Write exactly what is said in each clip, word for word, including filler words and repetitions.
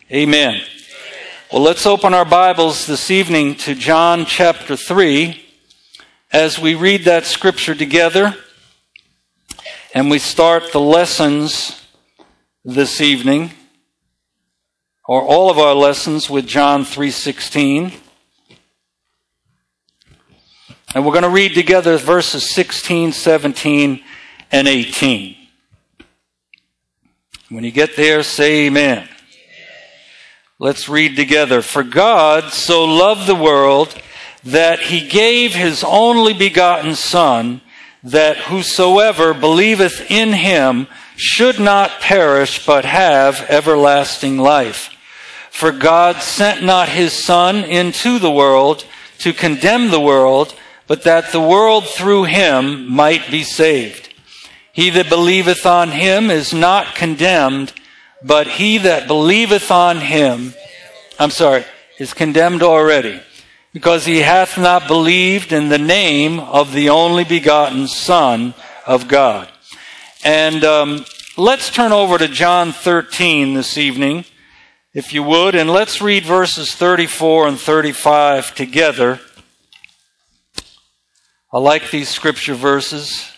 Amen. Well, let's open our Bibles this evening to John chapter three as we read that scripture together and we start the lessons this evening, or all of our lessons, with John three sixteen. And we're going to read together verses sixteen, seventeen, and eighteen. When you get there, say amen. Let's read together. For God so loved the world that he gave his only begotten Son, that whosoever believeth in him should not perish, but have everlasting life. For God sent not his Son into the world to condemn the world, but that the world through him might be saved. He that believeth on him is not condemned, but he that believeth on him, I'm sorry, is condemned already, because he hath not believed in the name of the only begotten Son of God. And um, let's turn over to John thirteen this evening, if you would, and let's read verses thirty-four and thirty-five together. I like these scripture verses.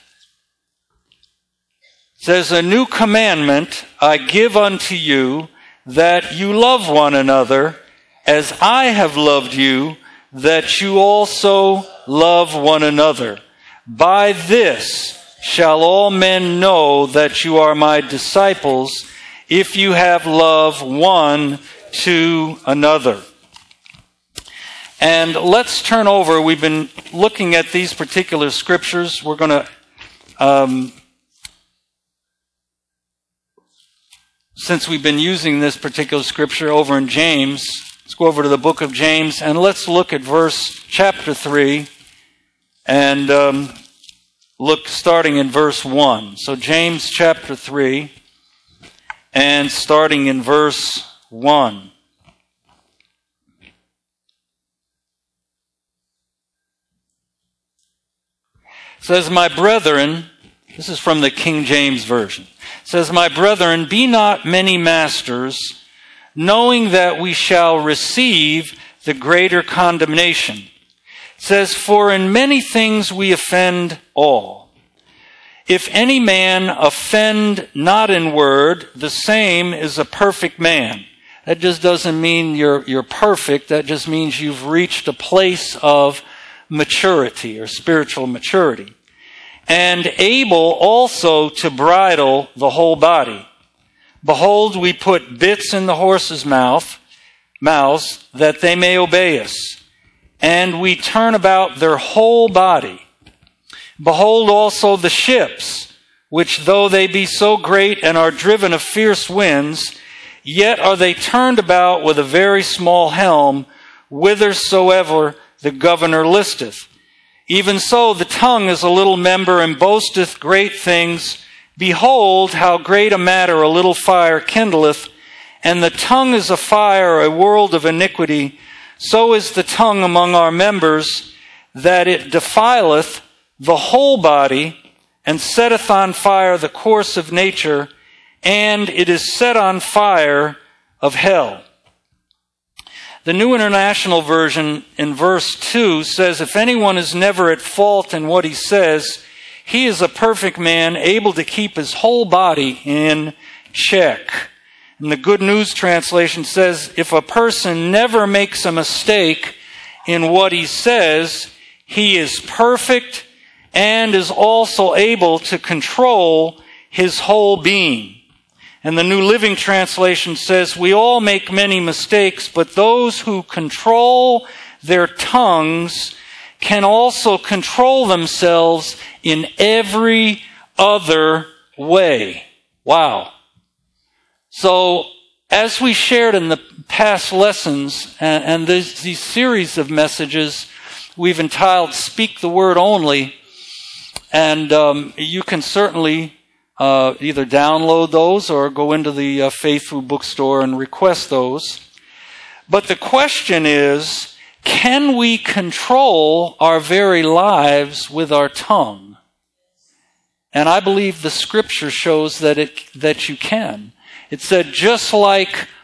It says, "A new commandment I give unto you, that you love one another, as I have loved you, that you also love one another. By this shall all men know that you are my disciples, if you have love one to another." And let's turn over. We've been looking at these particular scriptures. We're going to um, Since we've been using this particular scripture over in James, let's go over to the book of James and let's look at verse chapter three and um, look starting in verse one. So James chapter three and starting in verse one. It says, "My brethren," this is from the King James Version. It says, "My brethren, be not many masters, knowing that we shall receive the greater condemnation." It says, "For in many things we offend all. If any man offend not in word, the same is a perfect man." That just doesn't mean you're, you're perfect. That just means you've reached a place of maturity or spiritual maturity. "And able also to bridle the whole body. Behold, we put bits in the horses' mouth, mouths, that they may obey us. And we turn about their whole body. Behold also the ships, which though they be so great and are driven of fierce winds, yet are they turned about with a very small helm, whithersoever the governor listeth. Even so, the tongue is a little member and boasteth great things. Behold, how great a matter a little fire kindleth. And the tongue is a fire, a world of iniquity. So is the tongue among our members, that it defileth the whole body, and setteth on fire the course of nature, and it is set on fire of hell." The New International Version in verse two says, "If anyone is never at fault in what he says, he is a perfect man, able to keep his whole body in check." And the Good News Translation says, "If a person never makes a mistake in what he says, he is perfect and is also able to control his whole being." And the New Living Translation says, "We all make many mistakes, but those who control their tongues can also control themselves in every other way." Wow. So, as we shared in the past lessons, and, and this, these series of messages, we've entitled "Speak the Word Only," and um, you can certainly Uh, either download those or go into the uh, Faith Food bookstore and request those. But the question is, can we control our very lives with our tongue? And I believe the scripture shows that it that you can. It said, just like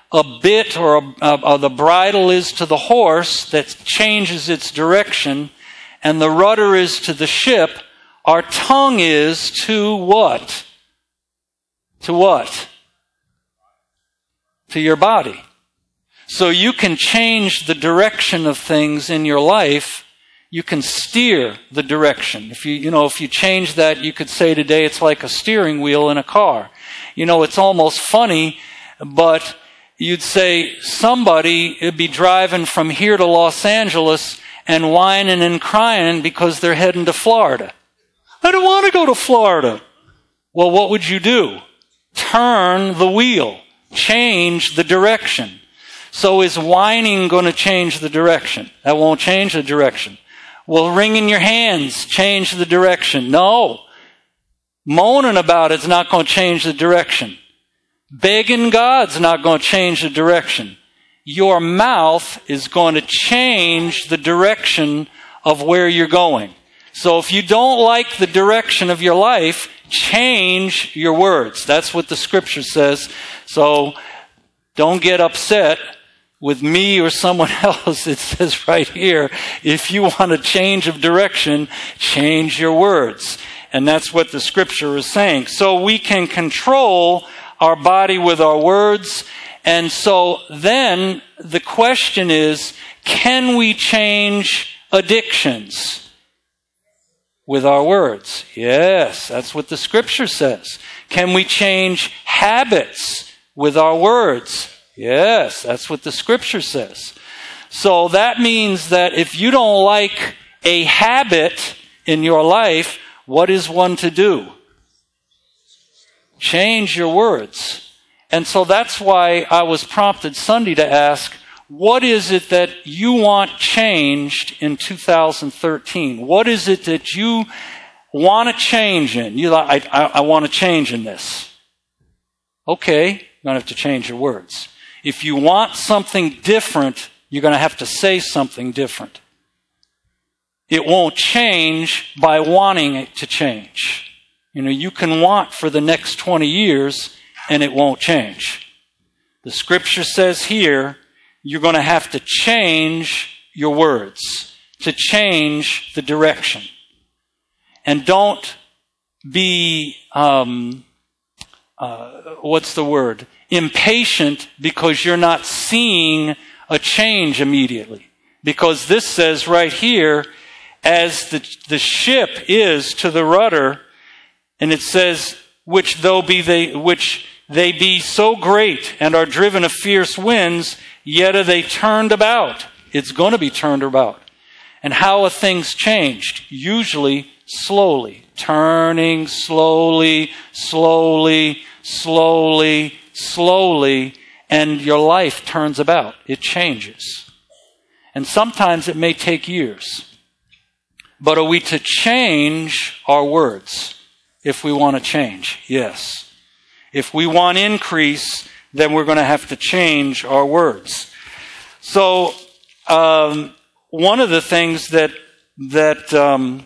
a bit or a, a, a, the bridle is to the horse that changes its direction, and the rudder is to the ship, our tongue is to what? To what? To your body. So you can change the direction of things in your life. You can steer the direction. If you, you know, if you change that, you could say today it's like a steering wheel in a car. You know, it's almost funny, but you'd say somebody would be driving from here to Los Angeles and whining and crying because they're heading to Florida. I don't want to go to Florida. Well, what would you do? Turn the wheel. Change the direction. So is whining going to change the direction? That won't change the direction. Well, wringing your hands change the direction? No. Moaning about it's not going to change the direction. Begging God's not going to change the direction. Your mouth is going to change the direction of where you're going. So if you don't like the direction of your life, change your words. That's what the scripture says. So don't get upset with me or someone else. It says right here, if you want a change of direction, change your words. And that's what the scripture is saying. So we can control our body with our words. And so then the question is, can we change addictions with our words? Yes, that's what the scripture says. Can we change habits with our words? Yes, that's what the scripture says. So that means that if you don't like a habit in your life, what is one to do? Change your words. And so that's why I was prompted Sunday to ask, what is it that you want changed in two thousand thirteen? What is it that you want to change in? You like, I, I, I want to change in this. Okay, you're going to have to change your words. If you want something different, you're going to have to say something different. It won't change by wanting it to change. You know, you can want for the next twenty years and it won't change. The scripture says here, you're going to have to change your words to change the direction. And don't be, um, uh, what's the word? Impatient because you're not seeing a change immediately. Because this says right here, as the, the ship is to the rudder, and it says, which though be they, which they be so great and are driven of fierce winds, yet are they turned about. It's going to be turned about. And how are things changed? Usually slowly. Turning slowly, slowly, slowly, slowly, and your life turns about. It changes. And sometimes it may take years. But are we to change our words if we want to change? Yes. If we want increase, then we're going to have to change our words. So, um, one of the things that that um,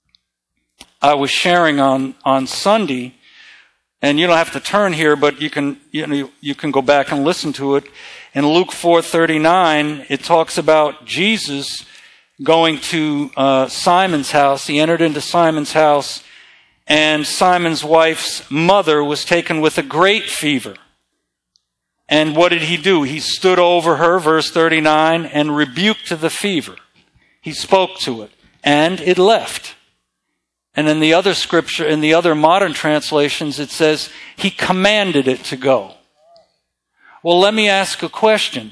I was sharing on on Sunday, and you don't have to turn here, but you can you know you can go back and listen to it. In Luke four thirty-nine, it talks about Jesus going to uh, Simon's house. He entered into Simon's house, and Simon's wife's mother was taken with a great fever. And what did he do? He stood over her, verse thirty-nine, and rebuked the fever. He spoke to it, and it left. And in the other scripture, in the other modern translations, it says, he commanded it to go. Well, let me ask a question.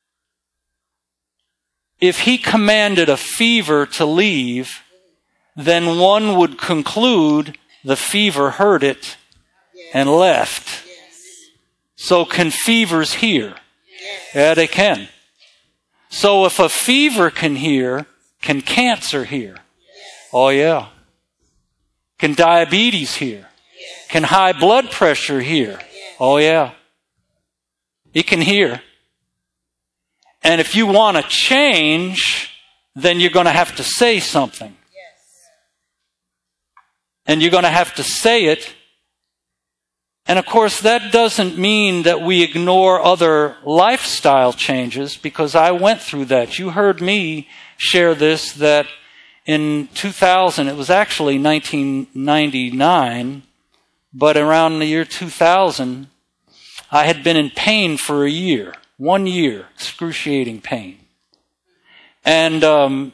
If he commanded a fever to leave, then one would conclude the fever heard it and left. So can fevers hear? Yeah, they can. So if a fever can hear, can cancer hear? Oh yeah. Can diabetes hear? Can high blood pressure hear? Oh yeah. It can hear. And if you want to change, then you're going to have to say something. And you're going to have to say it And of course, that doesn't mean that we ignore other lifestyle changes, because I went through that. You heard me share this, that in two thousand, it was actually nineteen ninety-nine, but around the year two thousand, I had been in pain for a year, one year, excruciating pain. And um,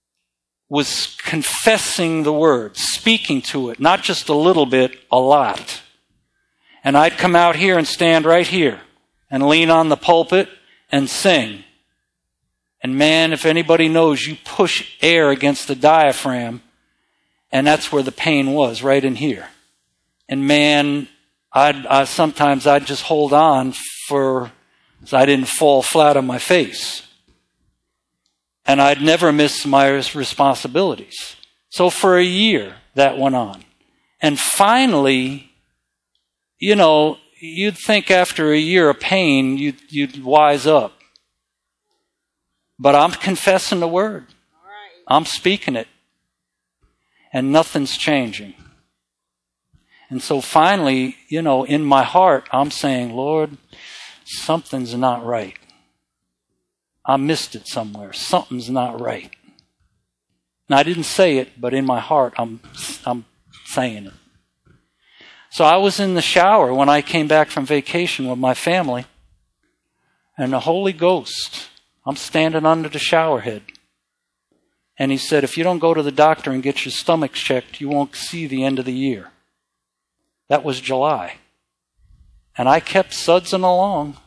was confessing the word, speaking to it, not just a little bit, a lot. And I'd come out here and stand right here and lean on the pulpit and sing. And man, if anybody knows, you push air against the diaphragm, and that's where the pain was, right in here. And man, I'd, I sometimes I'd just hold on for, so I didn't fall flat on my face. And I'd never miss my responsibilities. So for a year, that went on. And finally, you know, you'd think after a year of pain, you'd, you'd wise up. But I'm confessing the word. I'm speaking it. And nothing's changing. And so finally, you know, in my heart, I'm saying, Lord, something's not right. I missed it somewhere. Something's not right. And I didn't say it, but in my heart, I'm, I'm saying it. So I was in the shower when I came back from vacation with my family, and the Holy Ghost, I'm standing under the shower head. And he said, if you don't go to the doctor and get your stomach checked, you won't see the end of the year. That was July. And I kept sudsing along.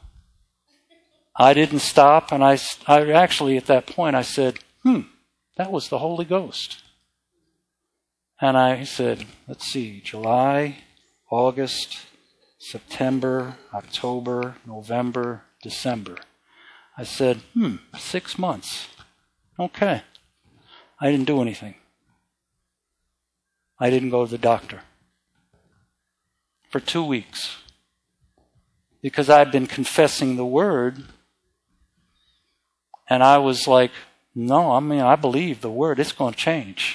I didn't stop, and I, I actually, at that point, I said, hmm, that was the Holy Ghost. And I said, let's see, July, August, September, October, November, December. I said, hmm, six months. Okay. I didn't do anything. I didn't go to the doctor for two weeks because I'd been confessing the word, and I was like, no, I mean, I believe the word. It's going to change.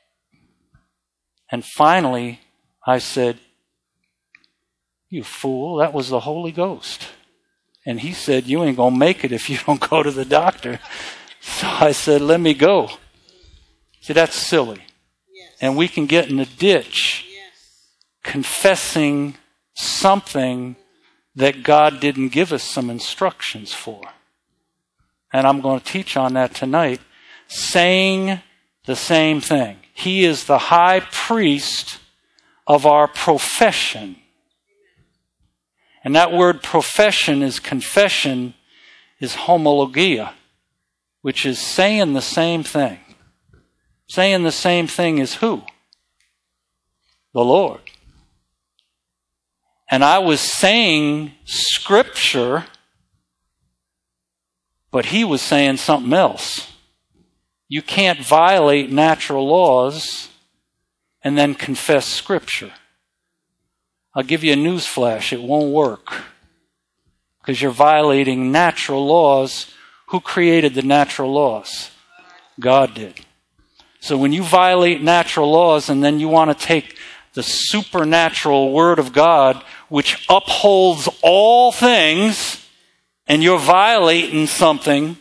And finally, I said, you fool, that was the Holy Ghost. And he said, you ain't going to make it if you don't go to the doctor. So I said, let me go. See, that's silly. Yes. And we can get in a ditch yes. confessing something that God didn't give us some instructions for. And I'm going to teach on that tonight, saying the same thing. He is the high priest of our profession. And that word profession is confession, is homologia, which is saying the same thing. Saying the same thing as who? The Lord. And I was saying scripture, but he was saying something else. You can't violate natural laws and then confess scripture. I'll give you a news flash. It won't work. Because you're violating natural laws. Who created the natural laws? God did. So when you violate natural laws and then you want to take the supernatural word of God, which upholds all things, and you're violating something,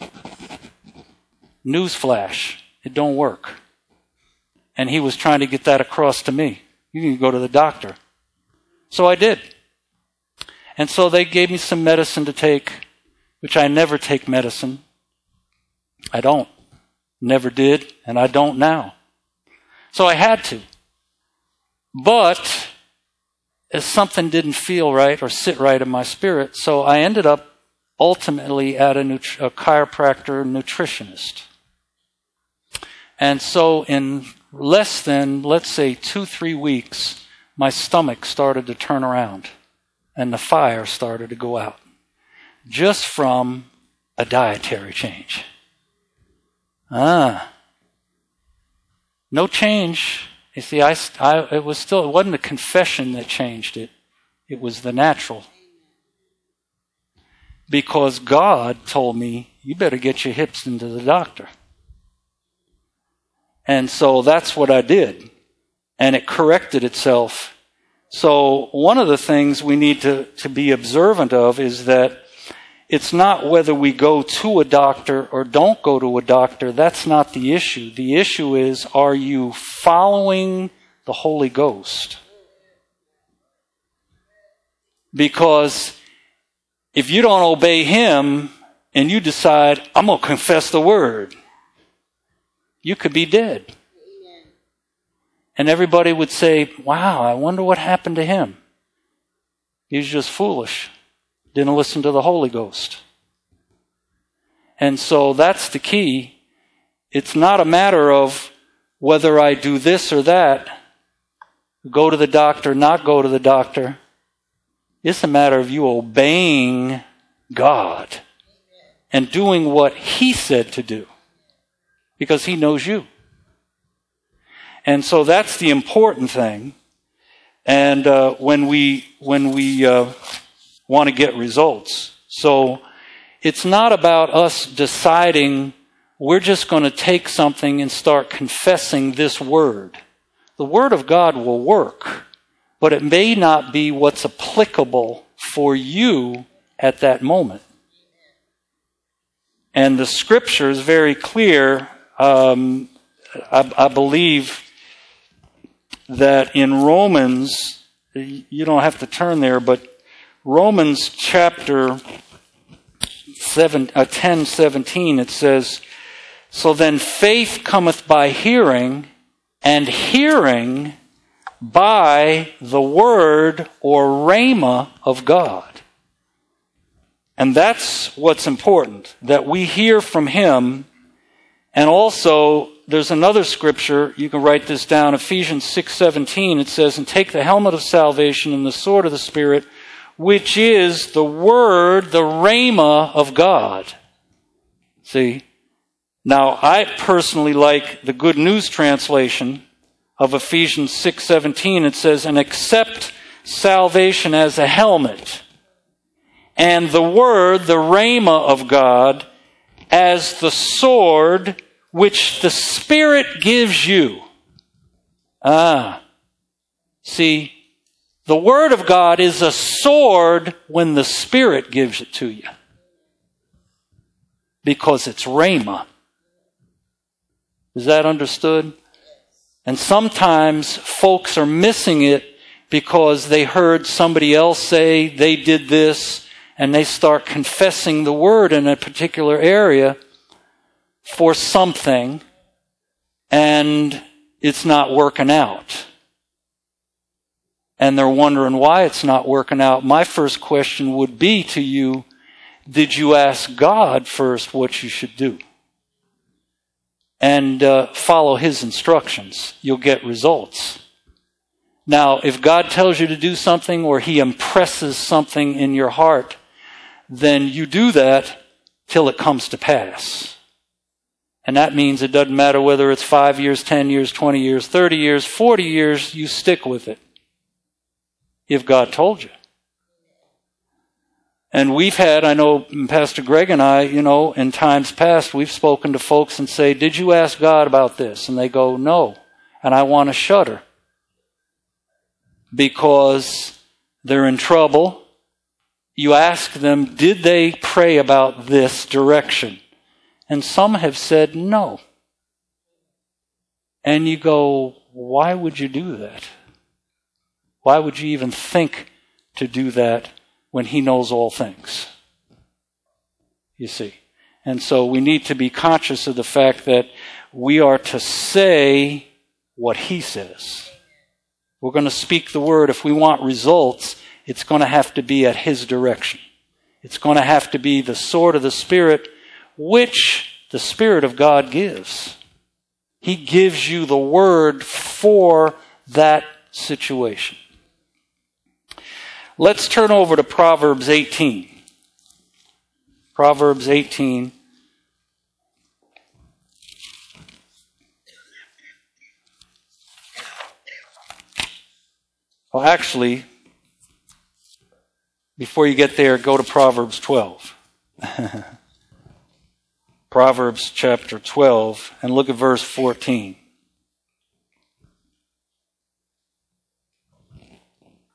newsflash, it don't work. And he was trying to get that across to me. You can go to the doctor. So I did. And so they gave me some medicine to take, which I never take medicine. I don't. Never did, and I don't now. So I had to. But as something didn't feel right or sit right in my spirit, so I ended up ultimately at a, nut- a chiropractor nutritionist. And so in less than, let's say, two, three weeks, my stomach started to turn around and the fire started to go out just from a dietary change. Ah. No change. You see, I, I, it was still, it wasn't a confession that changed it. It was the natural. Because God told me, you better get your hips into the doctor. And so that's what I did. And it corrected itself So one of the things we need to, to be observant of is that it's not whether we go to a doctor or don't go to a doctor. That's not the issue. The issue is, are you following the Holy Ghost? Because if you don't obey Him and you decide, I'm going to confess the Word, you could be dead. Amen. And everybody would say, wow, I wonder what happened to him. He was just foolish. Didn't listen to the Holy Ghost. And so that's the key. It's not a matter of whether I do this or that, go to the doctor, not go to the doctor. It's a matter of you obeying God and doing what He said to do, because He knows you. And so that's the important thing. And uh, when we when we uh, want to get results, so it's not about us deciding we're just going to take something and start confessing this word. The Word of God will work, but it may not be what's applicable for you at that moment. And the Scripture is very clear. Um, I, I believe that in Romans, you don't have to turn there, but Romans chapter seven, uh, ten, seventeen, it says, so then faith cometh by hearing, and hearing by the word or rhema of God. And that's what's important, that we hear from Him. And also, there's another scripture, you can write this down, Ephesians six seventeen, it says, and take the helmet of salvation and the sword of the Spirit, which is the word, the rhema of God. See? Now, I personally like the Good News translation of Ephesians six seventeen. It says, and accept salvation as a helmet, and the word, the rhema of God, as the sword which the Spirit gives you. Ah. See, the Word of God is a sword when the Spirit gives it to you, because it's rhema. Is that understood? And sometimes folks are missing it because they heard somebody else say they did this, and they start confessing the word in a particular area for something, and it's not working out. And they're wondering why it's not working out. My first question would be to you, did you ask God first what you should do? And uh, follow His instructions. You'll get results. Now, if God tells you to do something, or He impresses something in your heart, then you do that till it comes to pass. And that means it doesn't matter whether it's five years, ten years, twenty years, thirty years, forty years, you stick with it. If God told you. And we've had, I know Pastor Greg and I, you know, in times past, we've spoken to folks and say, did you ask God about this? And they go, no. And I want to shudder. Because they're in trouble. You ask them, did they pray about this direction? And some have said no. And you go, why would you do that? Why would you even think to do that when He knows all things? You see. And so we need to be conscious of the fact that we are to say what He says. We're going to speak the word. If we want results, it's going to have to be at His direction. It's going to have to be the sword of the Spirit, which the Spirit of God gives. He gives you the word for that situation. Let's turn over to Proverbs eighteen. Proverbs eighteen. Well, actually, before you get there, go to Proverbs twelve. Proverbs chapter twelve, and look at verse fourteen.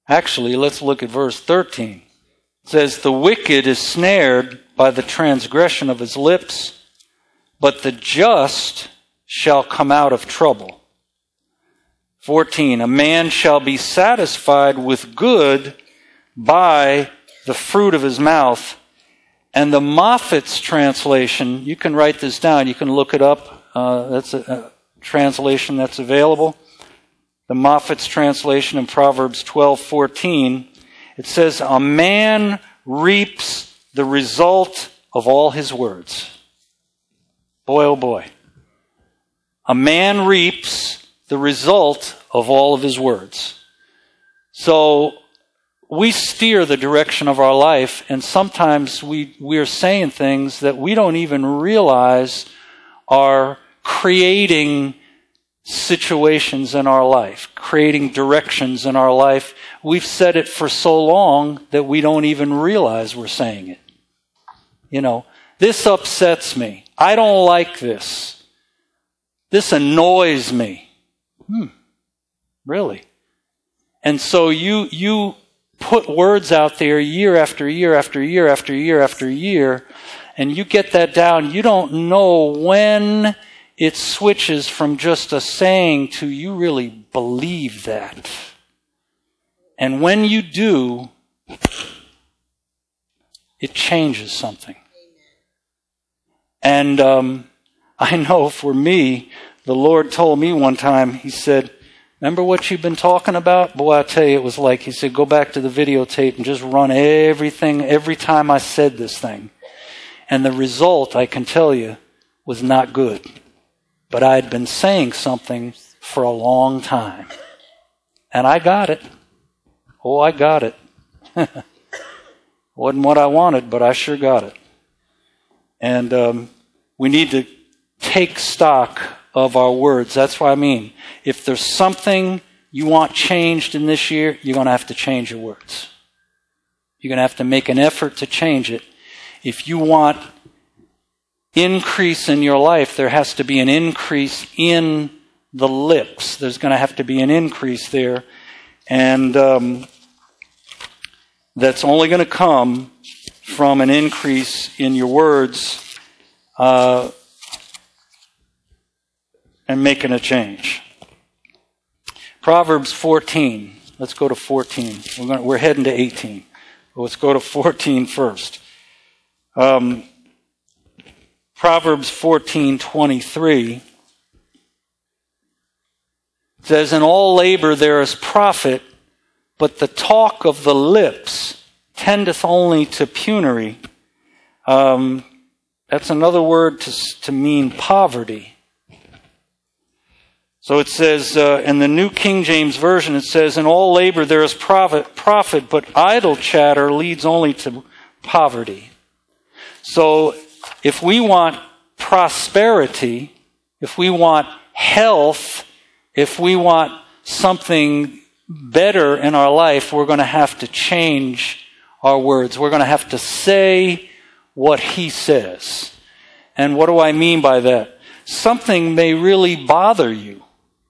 Actually, let's look at verse thirteen. It says, the wicked is snared by the transgression of his lips, but the just shall come out of trouble. fourteen, a man shall be satisfied with good by the fruit of his mouth. And the Moffat's translation, you can write this down, you can look it up. Uh, that's a, a translation that's available. The Moffat's translation in Proverbs twelve fourteen, it says, a man reaps the result of all his words. Boy, oh boy. A man reaps the result of all of his words. So we steer the direction of our life, and sometimes we, we are saying things that we don't even realize are creating situations in our life, creating directions in our life. We've said it for so long that we don't even realize we're saying it. You know, this upsets me. I don't like this. This annoys me. Hmm. Really? And so you, you put words out there year after year after year after year after year, and you get that down. You don't know when it switches from just a saying to you really believe that. And when you do, it changes something. And um, I know for me, the Lord told me one time, he said, remember what you've been talking about? Boy, I tell you, it was like, he said, go back to the videotape and just run everything, every time I said this thing. And the result, I can tell you, was not good. But I had been saying something for a long time. And I got it. Oh, I got it. Wasn't what I wanted, but I sure got it. And um, we need to take stock of our words. That's what I mean. If there's something you want changed in this year, you're going to have to change your words. You're going to have to make an effort to change it. If you want increase in your life, there has to be an increase in the lips. There's going to have to be an increase there. And um, that's only going to come from an increase in your words uh, and making a change. Proverbs fourteen. Let's go to fourteen. We're, going to, we're heading to eighteen. But let's go to fourteen first. Um, Proverbs fourteen twenty-three says, in all labor there is profit, but the talk of the lips tendeth only to penury. Um, that's another word to, to mean poverty. So it says, uh, in the New King James Version, it says, in all labor there is profit, profit, but idle chatter leads only to poverty. So if we want prosperity, if we want health, if we want something better in our life, we're going to have to change our words. We're going to have to say what he says. And what do I mean by that? Something may really bother you.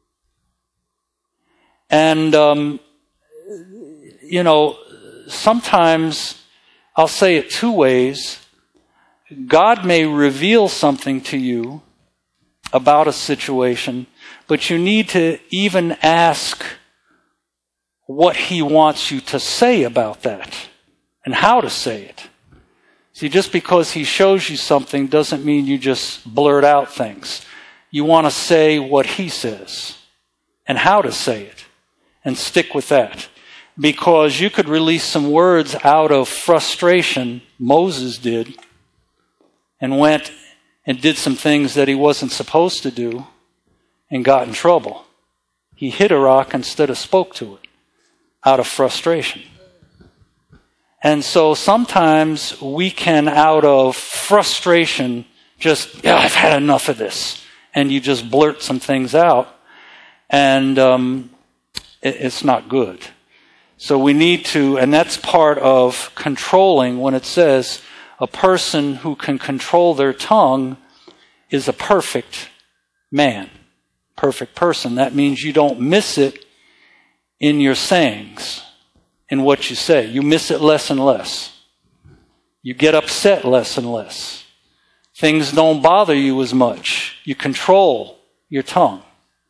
And, um, you know, sometimes I'll say it two ways. God may reveal something to you about a situation, but you need to even ask what he wants you to say about that and how to say it. See, just because he shows you something doesn't mean you just blurt out things. You want to say what he says and how to say it and stick with that. Because you could release some words out of frustration, Moses did, and went and did some things that he wasn't supposed to do and got in trouble. He hit a rock instead of spoke to it out of frustration. And so sometimes we can, out of frustration, just, yeah, I've had enough of this. And you just blurt some things out. And um, it, it's not good. So we need to, and that's part of controlling when it says a person who can control their tongue is a perfect man, perfect person. That means you don't miss it in your sayings. in what you say. You miss it less and less. You get upset less and less. Things don't bother you as much. You control your tongue.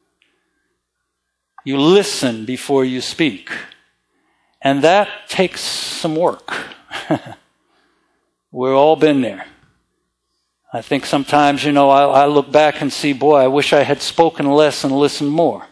You listen before you speak. And that takes some work. We've all been there. I think sometimes, you know, I, I look back and see, boy, I wish I had spoken less and listened more.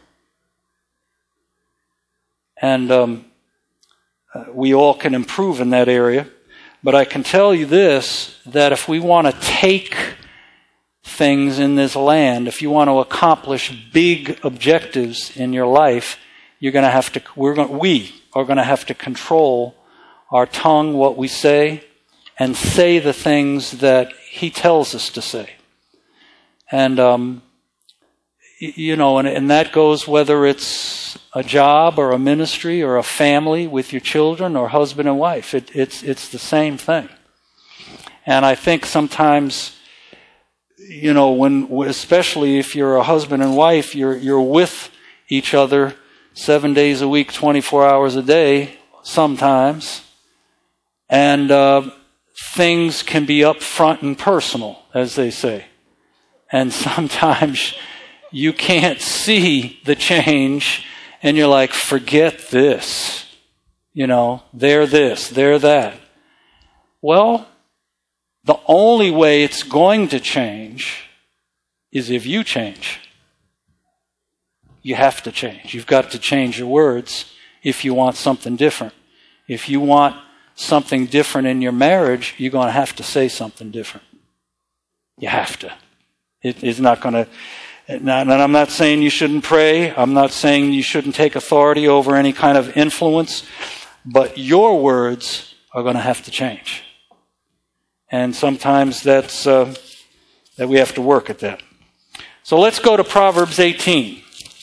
And um, we all can improve in that area. But I can tell you this, that if we want to take things in this land, if you want to accomplish big objectives in your life, you're going to have to, we're going, we are going to have to control our tongue, what we say, and say the things that He tells us to say. And, um, you know, and, and that goes whether it's a job or a ministry or a family with your children or husband and wife. It, it's, it's the same thing. And I think sometimes, you know, when, especially if you're a husband and wife, you're, you're with each other seven days a week, twenty-four hours a day, sometimes. And, uh, things can be up front and personal, as they say. And sometimes you can't see the change, and you're like, forget this. You know, they're this, they're that. Well, the only way it's going to change is if you change. You have to change. You've got to change your words if you want something different. If you want something different in your marriage, you're going to have to say something different. You have to. It is not going to... And I'm not saying you shouldn't pray. I'm not saying you shouldn't take authority over any kind of influence. But your words are going to have to change. And sometimes that's uh, that we have to work at that. So let's go to Proverbs eighteen.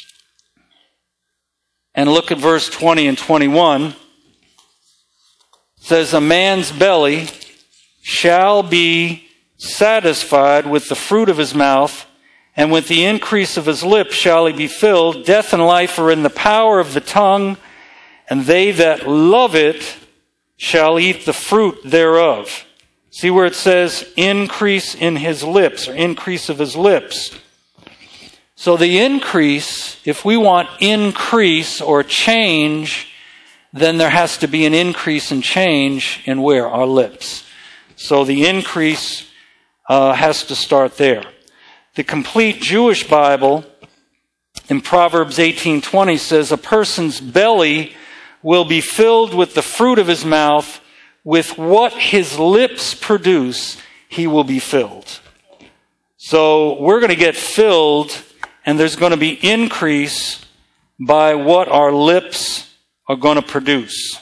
And look at verse twenty and twenty-one. It says, a man's belly shall be satisfied with the fruit of his mouth, and with the increase of his lips shall he be filled. Death and life are in the power of the tongue, and they that love it shall eat the fruit thereof. See where it says increase in his lips, or increase of his lips. So the increase, if we want increase or change, then there has to be an increase and change in where? Our lips. So the increase uh, has to start there. The complete Jewish Bible in Proverbs eighteen twenty says, a person's belly will be filled with the fruit of his mouth, with what his lips produce, he will be filled. So we're going to get filled, and there's going to be increase by what our lips are going to produce.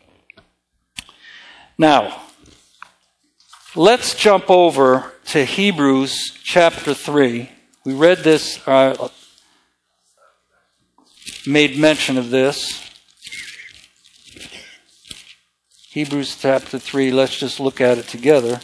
Now, let's jump over to Hebrews chapter three. We read this, uh, made mention of this. Hebrews chapter three, let's just look at it together.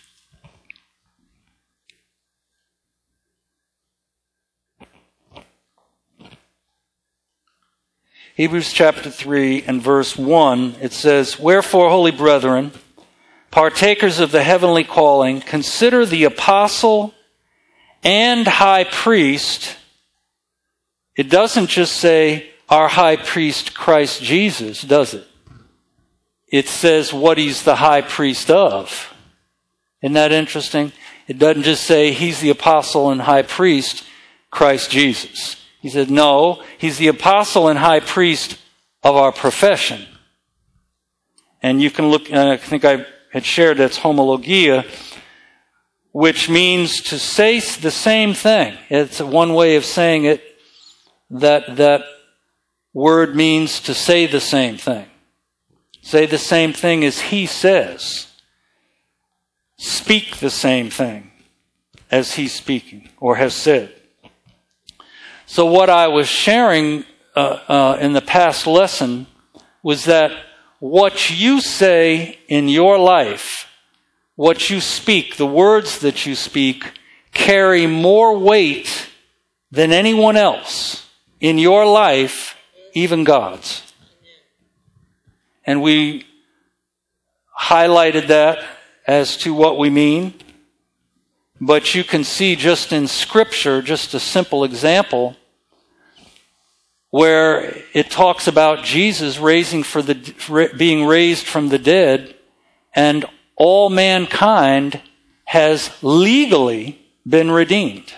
Hebrews chapter three and verse one, it says, wherefore, holy brethren, partakers of the heavenly calling, consider the apostle and high priest. It doesn't just say our high priest Christ Jesus, does it? It says what he's the high priest of. Isn't that interesting? It doesn't just say he's the apostle and high priest Christ Jesus. He said, no, he's the apostle and high priest of our profession. And you can look, I think I had shared that's homologia, which means to say the same thing. It's one way of saying it. That, that word means to say the same thing. Say the same thing as he says. Speak the same thing as he's speaking or has said. So what I was sharing uh, uh, in the past lesson was that what you say in your life, what you speak, the words that you speak, carry more weight than anyone else in your life, even God's. and we highlighted that as to what we mean. But you can see just in Scripture, just a simple example, where it talks about Jesus raising for the being raised from the dead, and all mankind has legally been redeemed.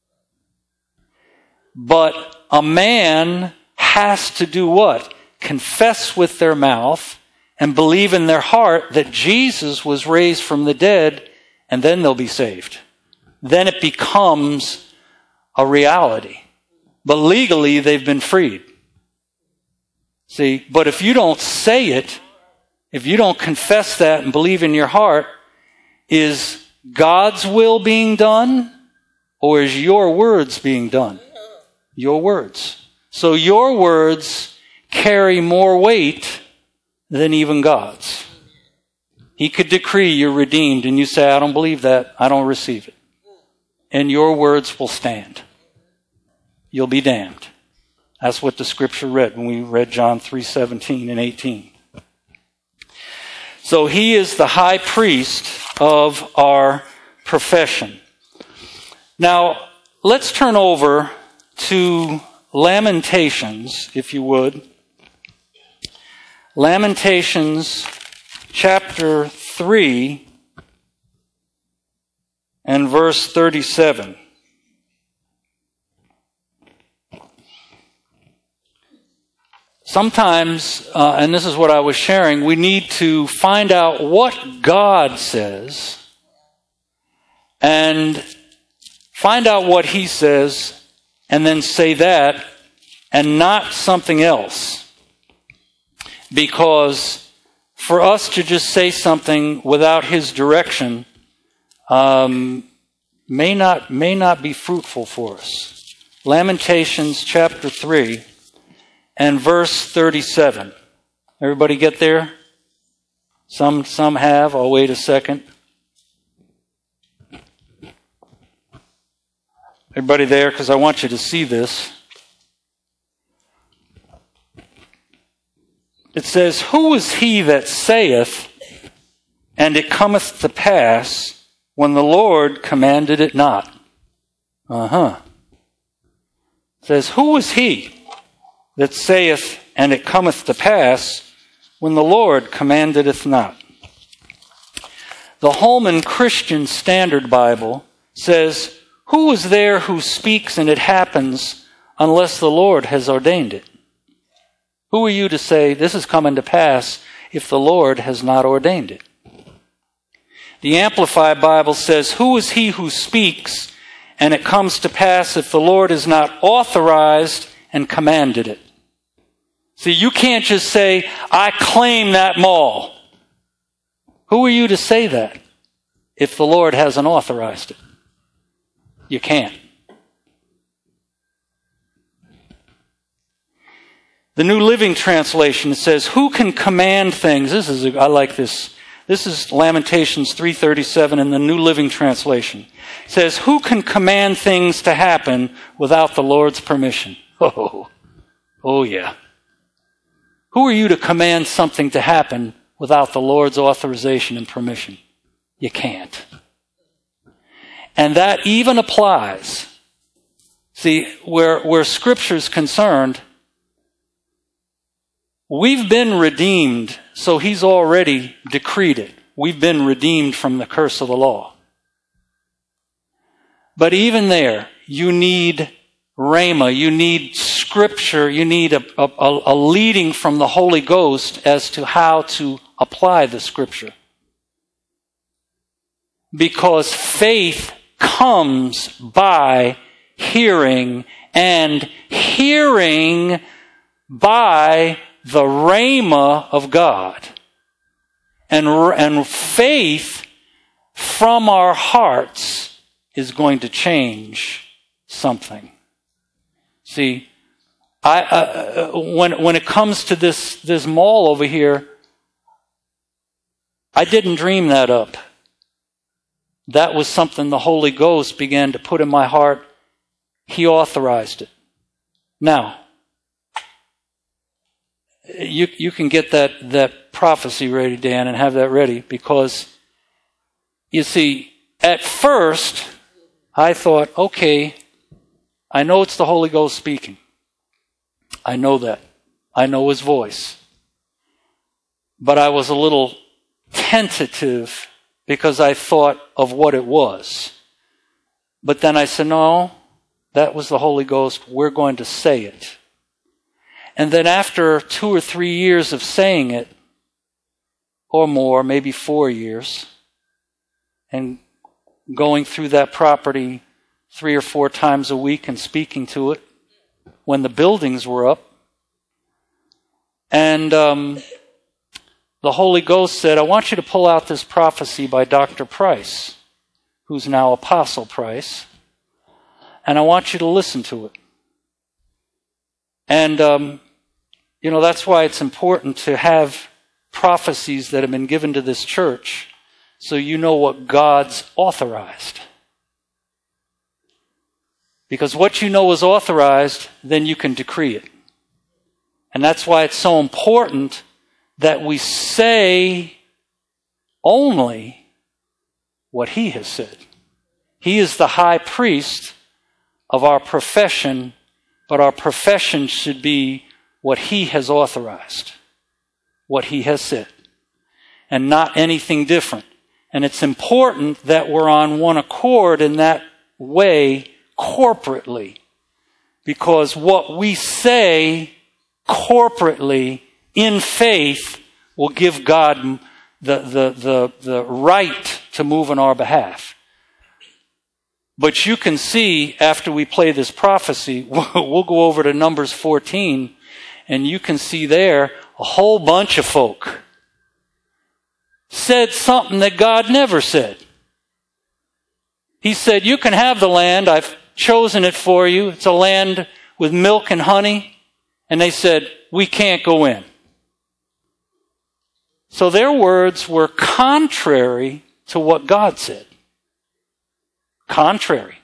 But a man has to do what? Confess with their mouth and believe in their heart that Jesus was raised from the dead, and then they'll be saved. Then it becomes a reality. But legally, they've been freed. See, but if you don't say it, if you don't confess that and believe in your heart, is God's will being done, or is your words being done? Your words. So your words carry more weight than even God's. He could decree you're redeemed, and you say, I don't believe that, I don't receive it. And your words will stand. You'll be damned. That's what the Scripture read when we read John three seventeen and eighteen. So he is the high priest of our profession. Now, let's turn over to Lamentations, if you would. Lamentations chapter three and verse thirty-seven. Sometimes, uh, and this is what I was sharing, we need to find out what God says and find out what He says and then say that and not something else. Because for us to just say something without His direction um, may not may not be fruitful for us. Lamentations chapter three and verse thirty-seven. Everybody get there? Some some have. I'll wait a second. Everybody there? Because I want you to see this. It says, who is he that saith, and it cometh to pass, when the Lord commanded it not? Uh-huh. It says, who is he that saith, and it cometh to pass, when the Lord commanded it not? The Holman Christian Standard Bible says, who is there who speaks and it happens unless the Lord has ordained it? Who are you to say this is coming to pass if the Lord has not ordained it? The Amplified Bible says, who is he who speaks and it comes to pass if the Lord has not authorized and commanded it? See, you can't just say, I claim that mall. Who are you to say that if the Lord hasn't authorized it? You can't. The New Living Translation says, who can command things? This is, I like this. This is Lamentations three thirty-seven in the New Living Translation. It says, who can command things to happen without the Lord's permission? Oh, oh yeah. Who are you to command something to happen without the Lord's authorization and permission? You can't. And that even applies. See, where, where Scripture's concerned, we've been redeemed, so He's already decreed it. We've been redeemed from the curse of the law. But even there, you need Rhema, you need Scripture, you need a, a, a leading from the Holy Ghost as to how to apply the Scripture. Because faith comes by hearing, and hearing by the Rhema of God. And, and faith from our hearts is going to change something. See, I, uh, when, when it comes to this, this mall over here, I didn't dream that up. That was something the Holy Ghost began to put in my heart. He authorized it. Now, you, you can get that, that prophecy ready, Dan, and have that ready, because you see, at first, I thought, okay, I know it's the Holy Ghost speaking. I know that. I know his voice. But I was a little tentative because I thought of what it was. But then I said, no, that was the Holy Ghost. We're going to say it. And then after two or three years of saying it, or more, maybe four years, and going through that property three or four times a week and speaking to it when the buildings were up, and um, the Holy Ghost said, I want you to pull out this prophecy by Doctor Price, who's now Apostle Price, and I want you to listen to it. And, um, you know, that's why it's important to have prophecies that have been given to this church so you know what God's authorized. Because what you know is authorized, then you can decree it. And that's why it's so important that we say only what he has said. He is the high priest of our profession, but our profession should be what he has authorized, what he has said, and not anything different. And it's important that we're on one accord in that way corporately, because what we say corporately in faith will give God the, the, the, the right to move on our behalf. But you can see after we play this prophecy, we'll go over to Numbers fourteen, and you can see there a whole bunch of folk said something that God never said. He said, you can have the land. I've chosen it for you. It's a land with milk and honey. And they said, we can't go in. So their words were contrary to what God said. Contrary.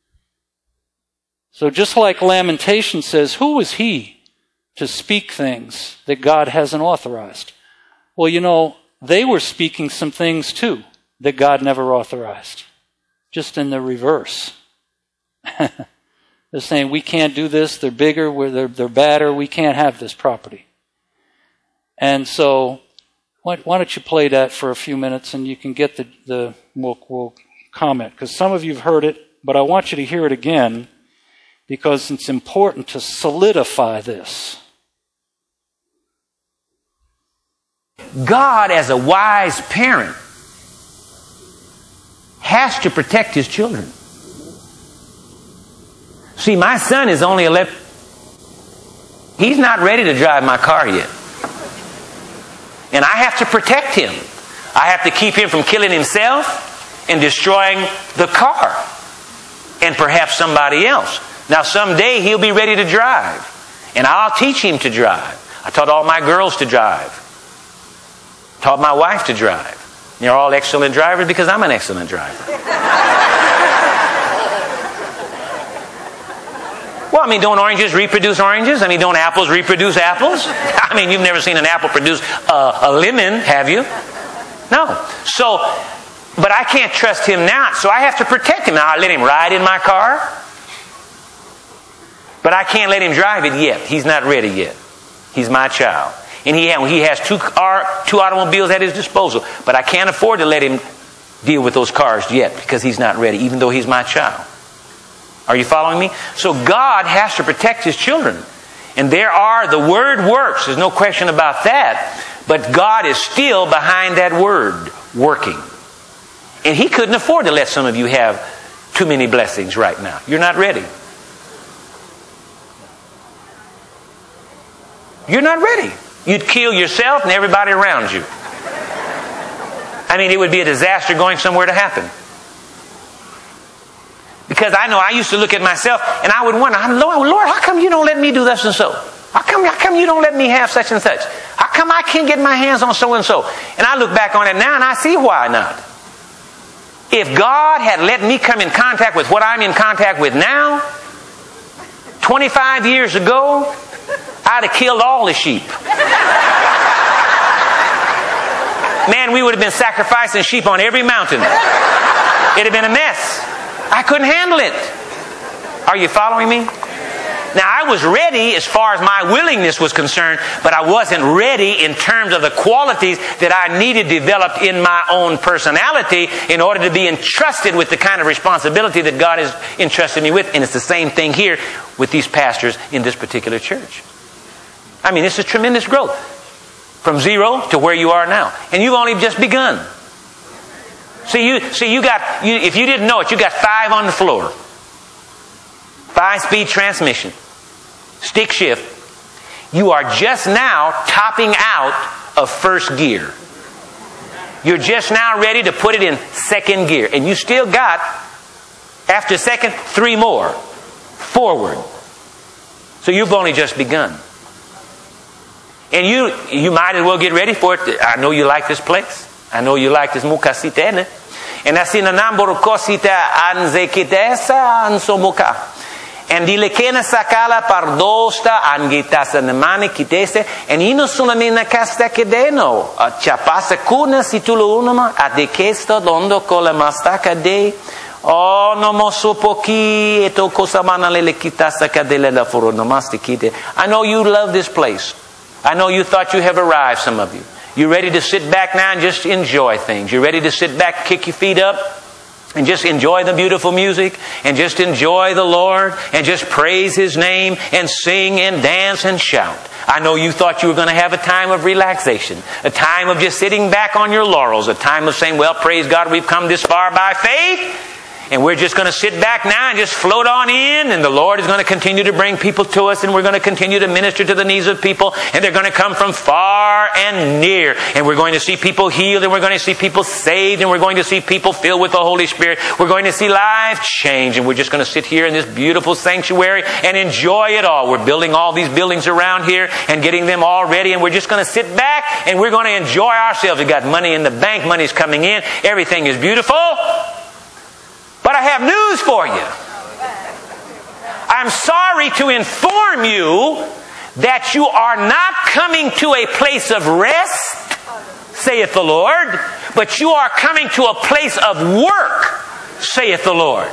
So just like Lamentation says, who is he to speak things that God hasn't authorized? Well, you know, they were speaking some things too that God never authorized. Just in the reverse. They're saying, we can't do this, they're bigger, we're, they're, they're badder, we can't have this property. And so, why, why don't you play that for a few minutes and you can get the, the we'll, we'll comment. Because some of you have heard it, but I want you to hear it again because it's important to solidify this. God, as a wise parent, has to protect his children. See, my son is only eleven. He's not ready to drive my car yet. And I have to protect him. I have to keep him from killing himself and destroying the car. And perhaps somebody else. Now, someday he'll be ready to drive. And I'll teach him to drive. I taught all my girls to drive. Taught my wife to drive. They're all excellent drivers because I'm an excellent driver. Well, I mean, don't oranges reproduce oranges? I mean, don't apples reproduce apples? I mean, you've never seen an apple produce a, a lemon, have you? No. So, but I can't trust him now, so I have to protect him. Now, I let him ride in my car, but I can't let him drive it yet. He's not ready yet. He's my child. And he, he has two, car, two automobiles at his disposal. But I can't afford to let him deal with those cars yet because he's not ready, even though he's my child. Are you following me? So God has to protect his children. And there are, the word works. There's no question about that. But God is still behind that word, working. And he couldn't afford to let some of you have too many blessings right now. You're not ready. You're not ready. You'd kill yourself and everybody around you. I mean, it would be a disaster going somewhere to happen. Because I know I used to look at myself and I would wonder, Lord, Lord, how come you don't let me do this and so? How come, how come you don't let me have such and such? How come I can't get my hands on so and so? And I look back on it now and I see why not. If God had let me come in contact with what I'm in contact with now, twenty-five years ago, I'd have killed all the sheep. Man, we would have been sacrificing sheep on every mountain. It'd have been a mess. I couldn't handle it. Are you following me? Now, I was ready as far as my willingness was concerned, but I wasn't ready in terms of the qualities that I needed developed in my own personality in order to be entrusted with the kind of responsibility that God has entrusted me with. And it's the same thing here with these pastors in this particular church. I mean, this is tremendous growth. From zero to where you are now. And you've only just begun. See, you, see, you got, you, if you didn't know it, you got five on the floor. Five-speed transmission. Stick shift. You are just now topping out of first gear. You're just now ready to put it in second gear. And you still got, after second, three more. Forward. So you've only just begun. And you you might as well get ready for it. I know you like this place. I know you like this mukasitene. And asina namboro kosita anzekitesa ansomuka. And dilekena sakala pardosta angitasa nemani kitese. And ino sunamina kasta kedeno. Chapasa kuna situlo unama adekesta dondo kola mastaka de. Oh, no mosopoki eto kosamana lele kitasa kadele la foro nomastikite. I know you love this place. I know you thought you have arrived, some of you. You're ready to sit back now and just enjoy things. You're ready to sit back, kick your feet up, and just enjoy the beautiful music, and just enjoy the Lord, and just praise His name, and sing and dance and shout. I know you thought you were going to have a time of relaxation, a time of just sitting back on your laurels, a time of saying, well, praise God, we've come this far by faith. And we're just going to sit back now and just float on in. And the Lord is going to continue to bring people to us. And we're going to continue to minister to the needs of people. And they're going to come from far and near. And we're going to see people healed. And we're going to see people saved. And we're going to see people filled with the Holy Spirit. We're going to see lives change. And we're just going to sit here in this beautiful sanctuary and enjoy it all. We're building all these buildings around here and getting them all ready. And we're just going to sit back and we're going to enjoy ourselves. We've got money in the bank. Money's coming in. Everything is beautiful. But I have news for you. I'm sorry to inform you that you are not coming to a place of rest, saith the Lord, but you are coming to a place of work, saith the Lord.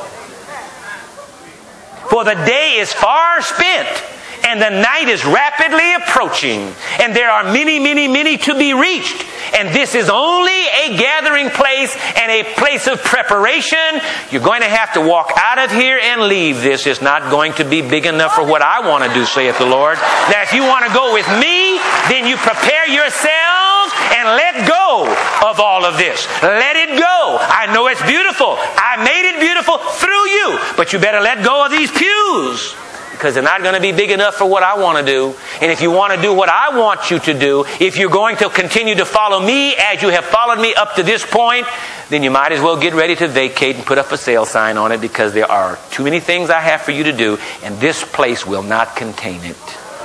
For the day is far spent, and the night is rapidly approaching, and there are many, many, many to be reached. And this is only a gathering place and a place of preparation. You're going to have to walk out of here and leave this. It's not going to be big enough for what I want to do, saith the Lord. Now, if you want to go with me, then you prepare yourselves and let go of all of this. Let it go. I know it's beautiful. I made it beautiful through you. But you better let go of these pews, because they're not going to be big enough for what I want to do. And if you want to do what I want you to do, if you're going to continue to follow me as you have followed me up to this point, then you might as well get ready to vacate and put up a sale sign on it, because there are too many things I have for you to do, and this place will not contain it.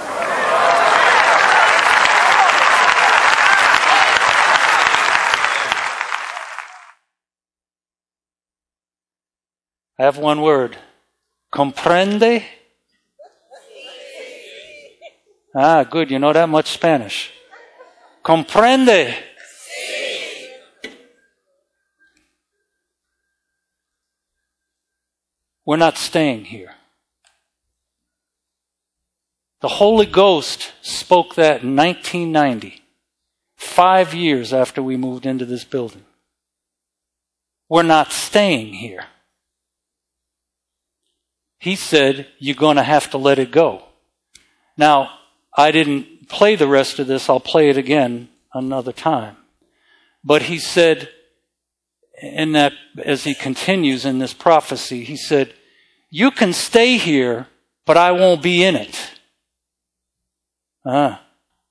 I have one word. Comprende? Ah, good. You know that much Spanish. Comprende. We're not staying here. The Holy Ghost spoke that in nineteen ninety, five years after we moved into this building. We're not staying here. He said, you're going to have to let it go. Now, I didn't play the rest of this. I'll play it again another time. But he said, in that, as he continues in this prophecy, he said, you can stay here, but I won't be in it. Ah.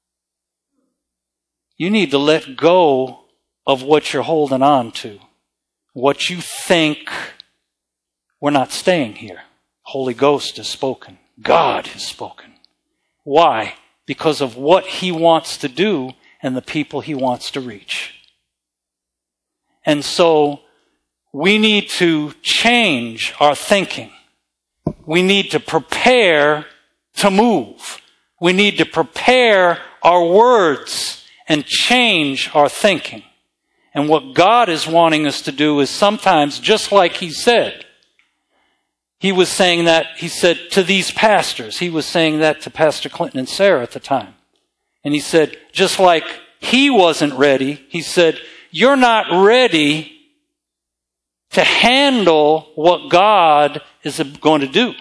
You need to let go of what you're holding on to. What you think. We're not staying here. Holy Ghost has spoken. God has spoken. Why? Because of what He wants to do and the people He wants to reach. And so we need to change our thinking. We need to prepare to move. We need to prepare our words and change our thinking. And what God is wanting us to do is sometimes, just like he said, he was saying that, he said to these pastors, he was saying that to Pastor Clinton and Sarah at the time. And he said, just like he wasn't ready, he said, you're not ready to handle what God is going to do.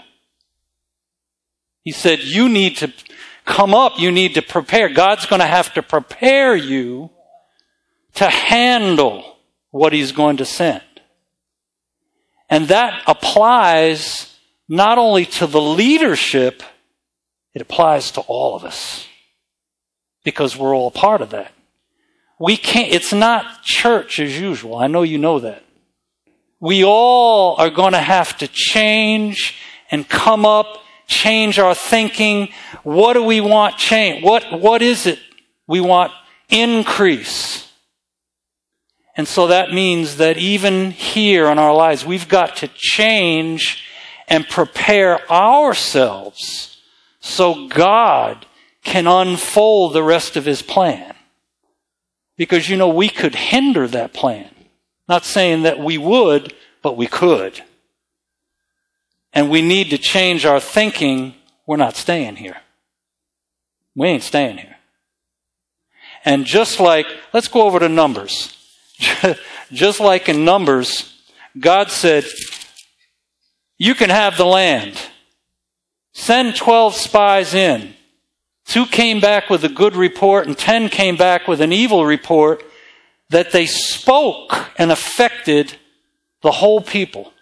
He said, you need to come up, you need to prepare. God's going to have to prepare you to handle what he's going to send. And that applies not only to the leadership, it applies to all of us. Because we're all a part of that. We can't, it's not church as usual. I know you know that. We all are going to have to change and come up, change our thinking. What do we want change? What, what is it we want? Increase. And so that means that even here in our lives, we've got to change and prepare ourselves so God can unfold the rest of his plan. Because, you know, we could hinder that plan. Not saying that we would, but we could. And we need to change our thinking. We're not staying here. We ain't staying here. And just like, let's go over to Numbers. Just like in Numbers, God said, you can have the land. Send twelve spies in. Two came back with a good report and ten came back with an evil report, that they spoke and affected the whole people.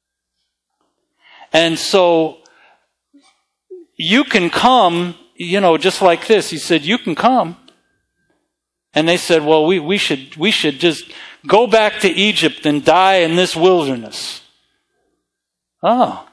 And so you can come, you know, just like this. He said, you can come. And they said, well, we, we should we should just go back to Egypt and die in this wilderness. Oh.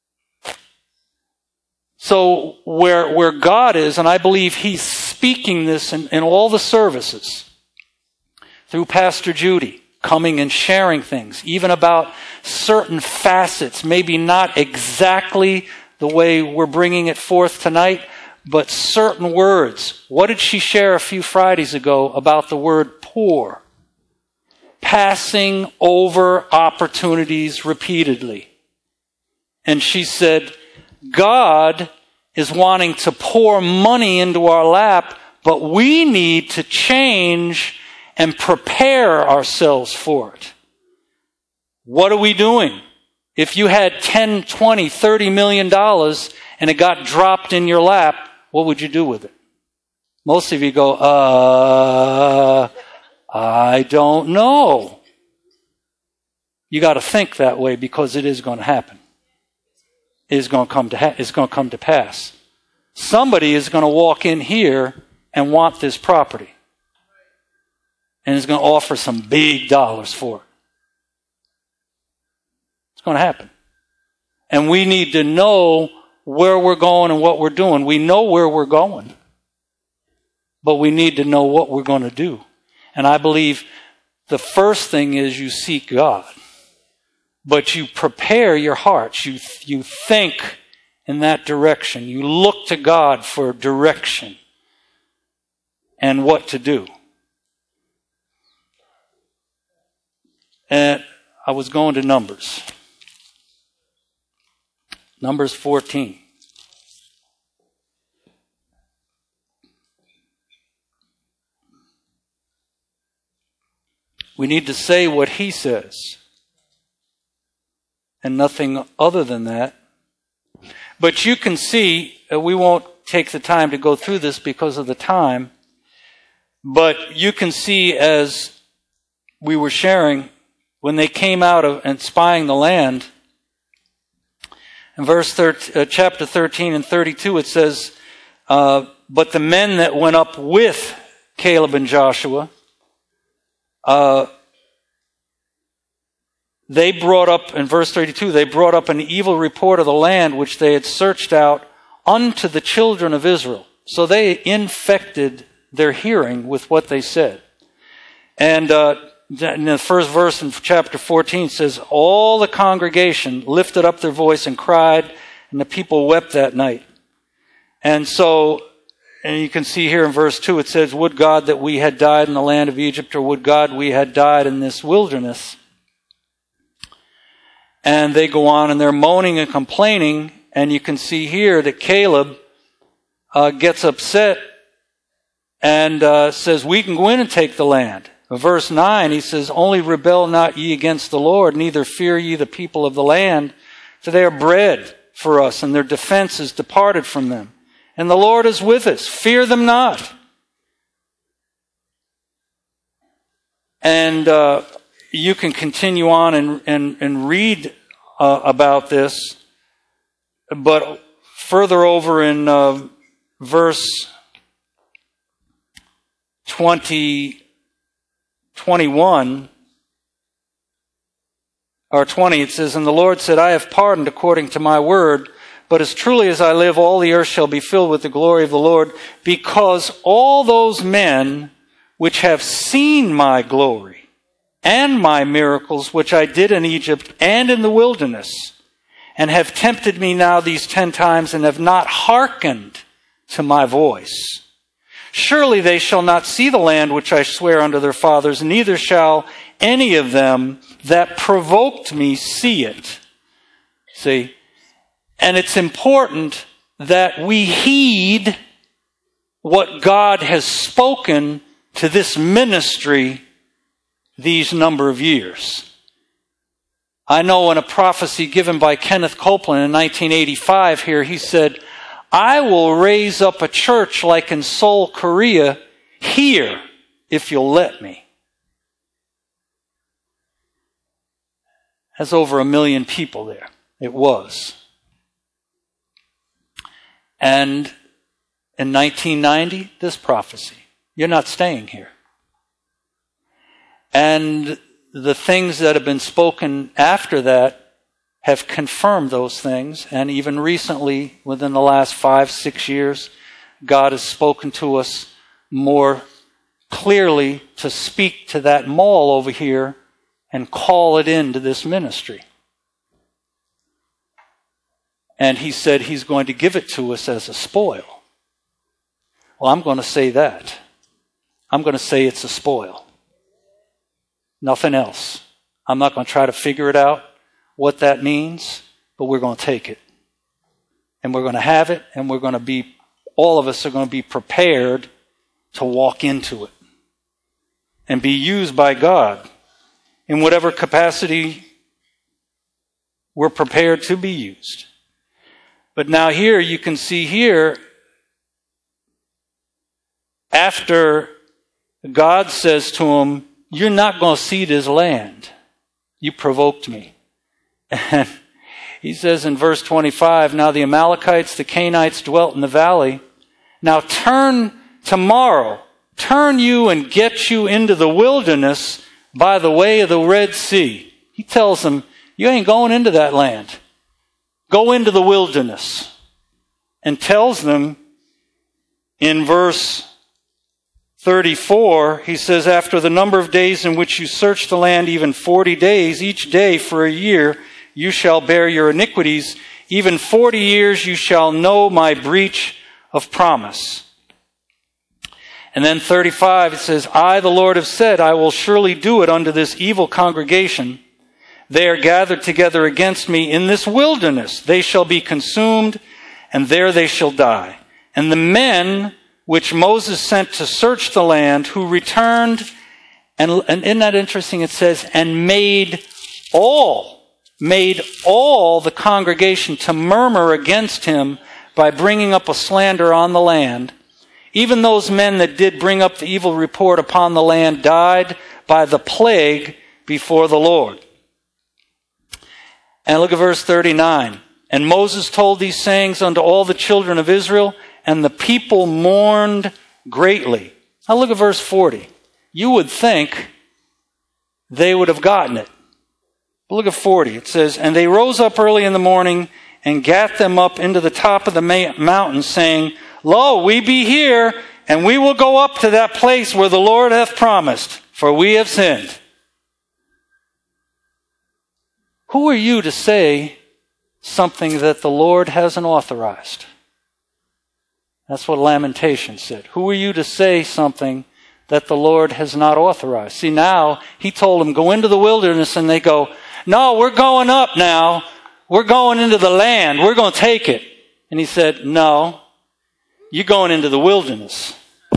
So where where God is, and I believe he's speaking this in, in all the services, through Pastor Judy, coming and sharing things, even about certain facets, maybe not exactly the way we're bringing it forth tonight, but certain words. What did she share a few Fridays ago about the word poor? Passing over opportunities repeatedly. And she said, God is wanting to pour money into our lap, but we need to change and prepare ourselves for it. What are we doing? If you had ten, twenty, thirty million dollars and it got dropped in your lap, what would you do with it? Most of you go, uh, I don't know. You got to think that way because it is going to happen. It is going to come to ha- it's going to come to pass. Somebody is going to walk in here and want this property. And is going to offer some big dollars for it. It's going to happen. And we need to know where we're going and what we're doing. We know where we're going. But we need to know what we're going to do. And I believe the first thing is you seek God. But you prepare your hearts. You, you think in that direction. You look to God for direction and what to do. And I was going to Numbers. Numbers fourteen. We need to say what he says. And nothing other than that. But you can see, uh, we won't take the time to go through this because of the time. But you can see as we were sharing, when they came out of and spying the land, in verse thirteen, uh, chapter thirteen and thirty-two, it says, uh, but the men that went up with Caleb and Joshua, uh, they brought up, in verse thirty-two, they brought up an evil report of the land which they had searched out unto the children of Israel. So they infected their hearing with what they said. And uh, in the first verse in chapter fourteen says, all the congregation lifted up their voice and cried, and the people wept that night. And so and you can see here in verse two, it says, would God that we had died in the land of Egypt, or would God we had died in this wilderness? And they go on and they're moaning and complaining. And you can see here that Caleb uh, gets upset and uh, says, we can go in and take the land. Verse nine, he says, only rebel not ye against the Lord, neither fear ye the people of the land, for they are bread for us, and their defense is departed from them. And the Lord is with us. Fear them not. And uh, you can continue on and, and, and read uh, about this. But further over in uh, verse twenty, twenty-one, or twenty, it says, and the Lord said, I have pardoned according to my word, but as truly as I live, all the earth shall be filled with the glory of the Lord, because all those men which have seen my glory and my miracles, which I did in Egypt and in the wilderness, and have tempted me now these ten times, and have not hearkened to my voice. Surely they shall not see the land which I swear unto their fathers, neither shall any of them that provoked me see it. See? And it's important that we heed what God has spoken to this ministry these number of years. I know in a prophecy given by Kenneth Copeland in nineteen eighty-five here, he said, I will raise up a church like in Seoul, Korea, here, if you'll let me. That's over a million people there. It was. And in nineteen ninety, this prophecy. You're not staying here. And the things that have been spoken after that have confirmed those things. And even recently, within the last five, six years, God has spoken to us more clearly to speak to that mall over here and call it into this ministry. And he said he's going to give it to us as a spoil. Well, I'm going to say that. I'm going to say it's a spoil. Nothing else. I'm not going to try to figure it out, what that means, but we're going to take it. And we're going to have it, and we're going to be, all of us are going to be prepared to walk into it and be used by God in whatever capacity we're prepared to be used. But now here, you can see here, after God says to him, you're not going to see this land. You provoked me. And he says in verse twenty-five, now the Amalekites, the Canaanites dwelt in the valley. Now turn tomorrow, turn you and get you into the wilderness by the way of the Red Sea. He tells them, you ain't going into that land. Go into the wilderness. And tells them in verse thirty-four, he says, after the number of days in which you search the land, even forty days, each day for a year, you shall bear your iniquities. Even forty years you shall know my breach of promise. And then thirty-five, it says, I, the Lord, have said, I will surely do it unto this evil congregation. They are gathered together against me in this wilderness. They shall be consumed, and there they shall die. And the men which Moses sent to search the land, who returned, and, and isn't that interesting? It says, and made all, made all the congregation to murmur against him by bringing up a slander on the land. Even those men that did bring up the evil report upon the land died by the plague before the Lord. And look at verse thirty-nine. And Moses told these sayings unto all the children of Israel, and the people mourned greatly. Now look at verse forty. You would think they would have gotten it. But look at forty. It says, and they rose up early in the morning and gat them up into the top of the mountain, saying, lo, we be here, and we will go up to that place where the Lord hath promised, for we have sinned. Who are you to say something that the Lord hasn't authorized? That's what Lamentations said. Who are you to say something that the Lord has not authorized? See, now he told them, go into the wilderness, and they go, no, we're going up now. We're going into the land. We're going to take it. And he said, no, you're going into the wilderness.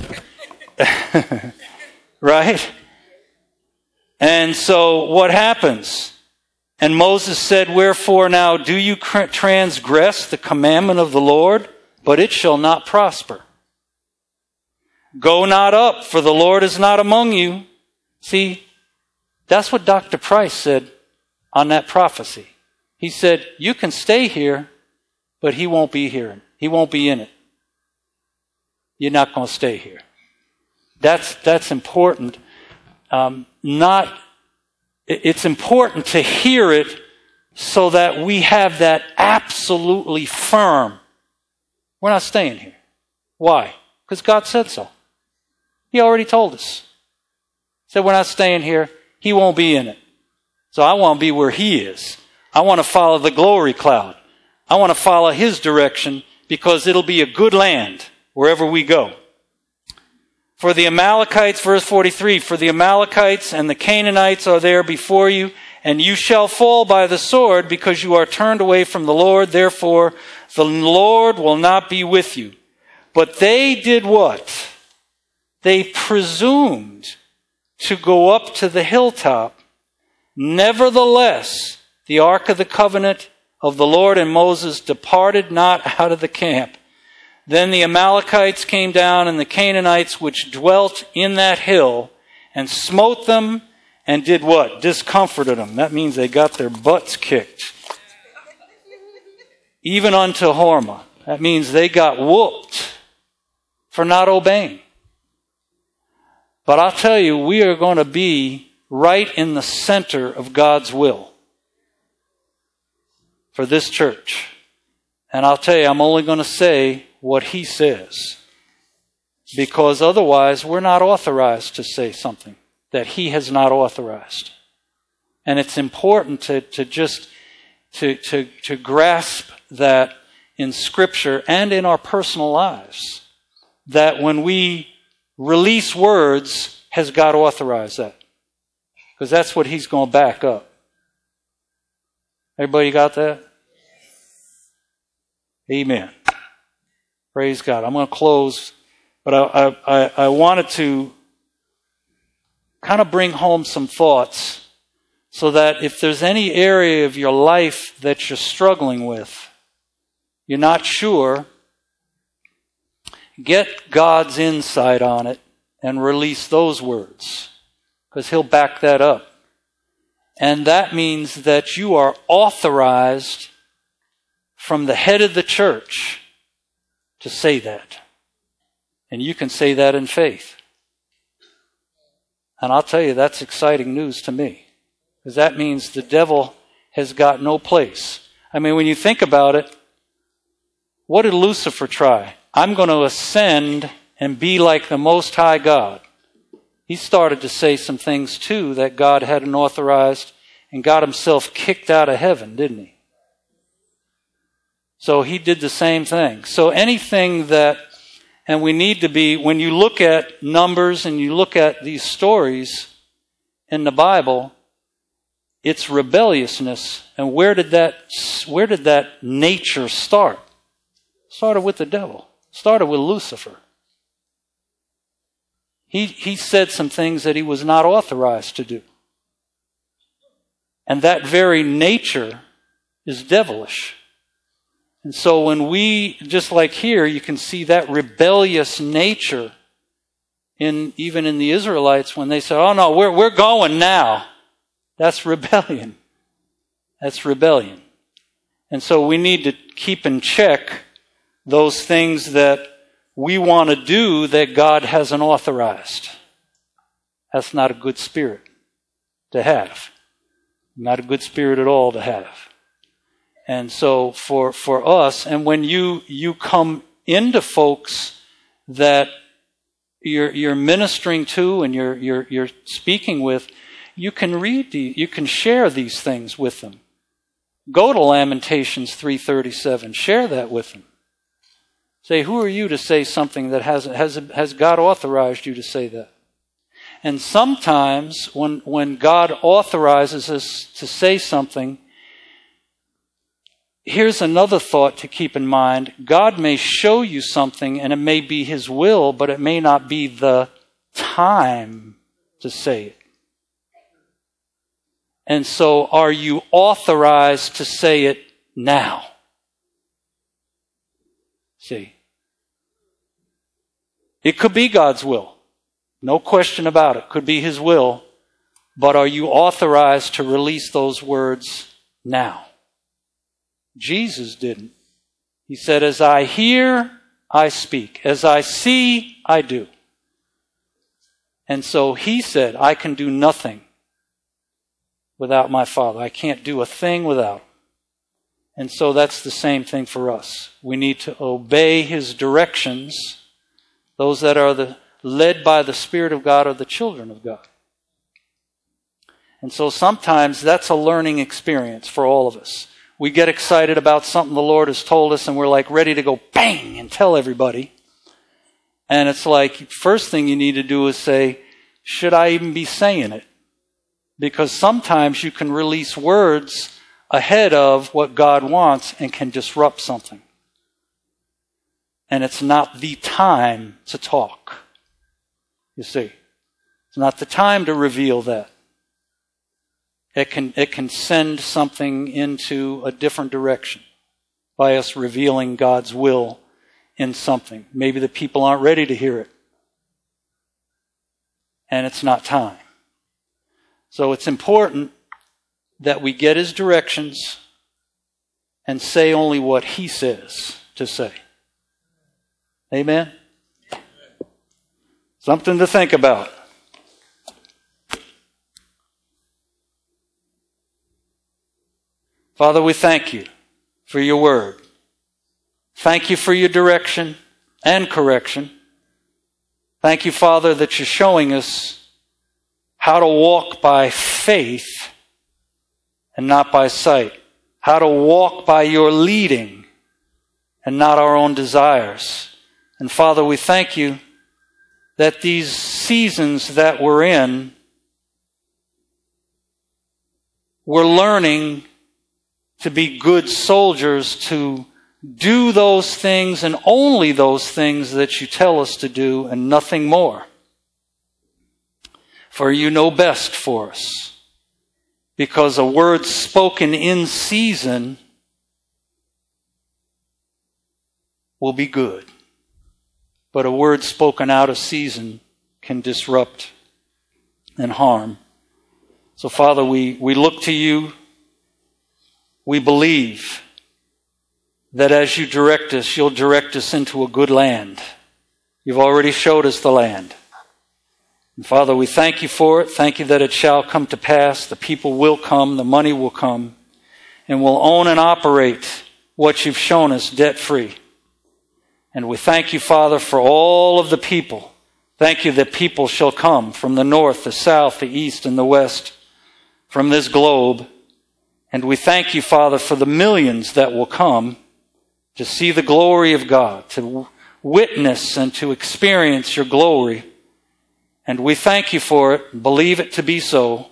Right? And so what happens? And Moses said, wherefore now do you transgress the commandment of the Lord? But it shall not prosper. Go not up, for the Lord is not among you. See, that's what Doctor Price said on that prophecy. He said, you can stay here, but he won't be here. He won't be in it. You're not going to stay here. That's, that's important. Um, not, it's important to hear it so that we have that absolutely firm. We're not staying here. Why? Because God said so. He already told us. He said we're not staying here. He won't be in it. So I want to be where he is. I want to follow the glory cloud. I want to follow his direction because it'll be a good land wherever we go. For the Amalekites, verse forty-three, for the Amalekites and the Canaanites are there before you, and you shall fall by the sword because you are turned away from the Lord. Therefore, the Lord will not be with you. But they did what? They presumed to go up to the hilltop. Nevertheless, the ark of the covenant of the Lord and Moses departed not out of the camp. Then the Amalekites came down, and the Canaanites which dwelt in that hill, and smote them, and did what? Discomforted them. That means they got their butts kicked. Even unto Hormah. That means they got whooped for not obeying. But I'll tell you, we are going to be right in the center of God's will for this church. And I'll tell you, I'm only going to say what he says, because otherwise we're not authorized to say something that he has not authorized. And it's important to, to just to, to, to grasp that in Scripture and in our personal lives, that when we release words, has God authorized that? Because that's what he's going to back up. Everybody got that? Amen. Praise God. I'm going to close, but I, I, I wanted to kind of bring home some thoughts so that if there's any area of your life that you're struggling with, you're not sure, get God's insight on it and release those words, because he'll back that up. And that means that you are authorized from the head of the church to say that. And you can say that in faith. And I'll tell you, that's exciting news to me, because that means the devil has got no place. I mean, when you think about it, what did Lucifer try? I'm going to ascend and be like the Most High God. He started to say some things too that God hadn't authorized, and got himself kicked out of heaven, didn't he? So he did the same thing. So anything that, and we need to be, when you look at Numbers and you look at these stories in the Bible, it's rebelliousness. And where did that, where did that nature start? It started with the devil. It started with Lucifer. He, he said some things that he was not authorized to do. And that very nature is devilish. And so when we, just like here, you can see that rebellious nature in even in the Israelites when they said, oh no, we're, we're going now. That's rebellion. That's rebellion. And so we need to keep in check those things that we want to do that God hasn't authorized. That's not a good spirit to have. Not a good spirit at all to have. And so for, for us, and when you, you come into folks that you're, you're ministering to and you're, you're, you're speaking with, you can read the, you can share these things with them. Go to Lamentations three thirty-seven. Share that with them. Say, who are you to say something that hasn't, has, has God authorized you to say that? And sometimes when, when God authorizes us to say something, here's another thought to keep in mind. God may show you something and it may be His will, but it may not be the time to say it. And so are you authorized to say it now? See. It could be God's will. No question about it. Could be His will. But are you authorized to release those words now? Jesus didn't. He said, as I hear, I speak. As I see, I do. And so He said, I can do nothing without my Father. I can't do a thing without Him. And so that's the same thing for us. We need to obey His directions. Those that are the, led by the Spirit of God are the children of God. And so sometimes that's a learning experience for all of us. We get excited about something the Lord has told us and we're like ready to go bang and tell everybody. And it's like, first thing you need to do is say, should I even be saying it? Because sometimes you can release words ahead of what God wants and can disrupt something. And it's not the time to talk. You see, it's not the time to reveal that. It can, it can send something into a different direction by us revealing God's will in something. Maybe the people aren't ready to hear it. And it's not time. So it's important that we get His directions and say only what He says to say. Amen? Something to think about. Father, we thank You for Your word. Thank You for Your direction and correction. Thank You, Father, that You're showing us how to walk by faith and not by sight. How to walk by Your leading and not our own desires. And Father, we thank You that these seasons that we're in, we're learning to be good soldiers, to do those things and only those things that You tell us to do and nothing more. For You know best for us. Because a word spoken in season will be good. But a word spoken out of season can disrupt and harm. So Father, we, we look to You. We believe that as You direct us, You'll direct us into a good land. You've already showed us the land. And Father, we thank You for it. Thank You that it shall come to pass. The people will come. The money will come. And we'll own and operate what You've shown us debt-free. And we thank You, Father, for all of the people. Thank You that people shall come from the north, the south, the east, and the west, from this globe. And we thank You, Father, for the millions that will come to see the glory of God, to witness and to experience Your glory. And we thank You for it, believe it to be so.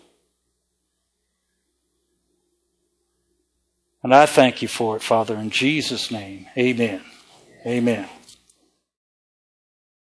And I thank You for it, Father, in Jesus' name. Amen. Amen.